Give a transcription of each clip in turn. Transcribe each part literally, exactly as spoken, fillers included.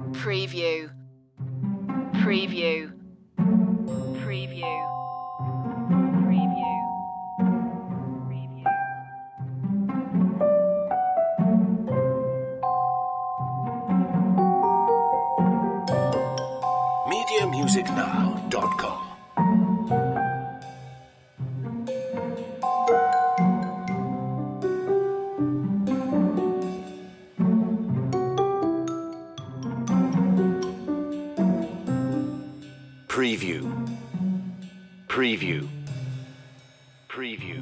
Preview. Preview. Preview. Preview. Preview. media music now dot com. Preview. Preview. Preview.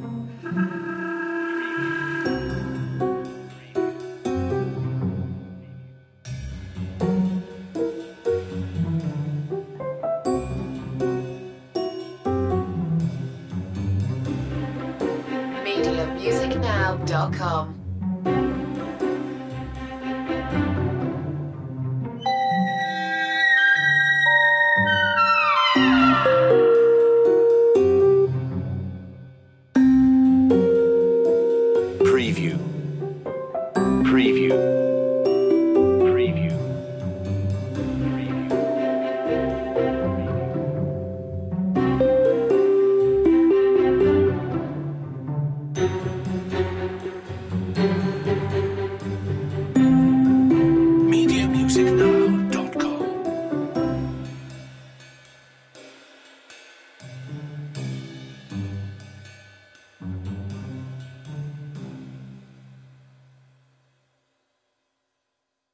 media music now dot com. Preview. Preview.